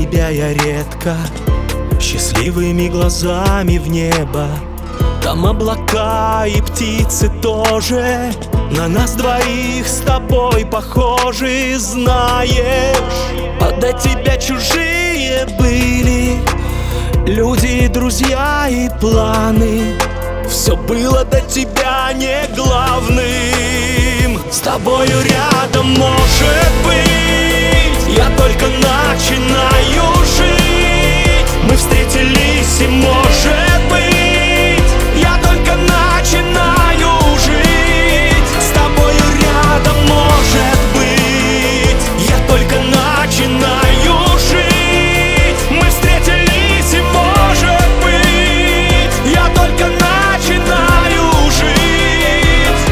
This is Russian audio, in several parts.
тебя я редко, счастливыми глазами в небо. Там облака и птицы тоже на нас двоих с тобой похожи. Знаешь, до тебя чужие были люди, друзья и планы. Все было до тебя не главным. С тобою рядом, может быть, я только начинаю жить. Мы встретились, и может быть, я только начинаю жить. С тобою рядом, может быть, я только начинаю жить. Мы встретились, и может быть, я только начинаю жить.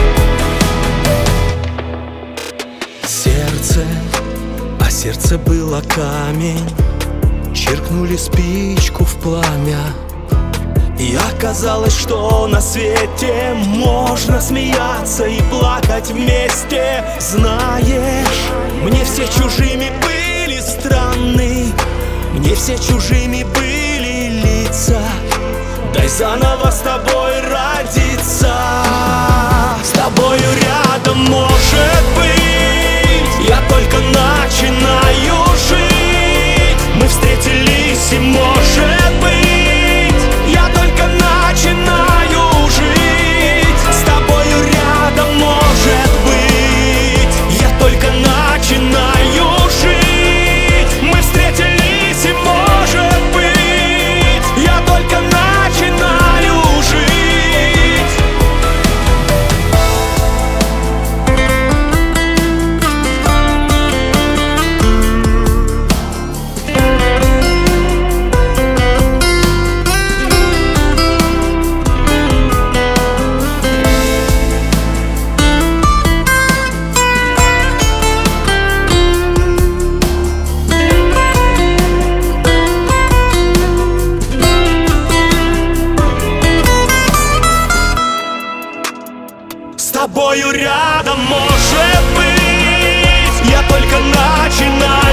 Сердце было камень, чиркнули спичку в пламя, и оказалось, что на свете можно смеяться и плакать вместе. Знаешь, мне все чужими были страны, мне все чужими были лица. Дай заново с тобой родиться. С тобою рядом, может быть, я только начинаю жить. Мы встретились, и может быть, я только начинаю жить. С тобою рядом, может быть, я только начинаю жить. Мы встретились, и может быть, я только начинаю жить. С тобою рядом, может быть, я только начинаю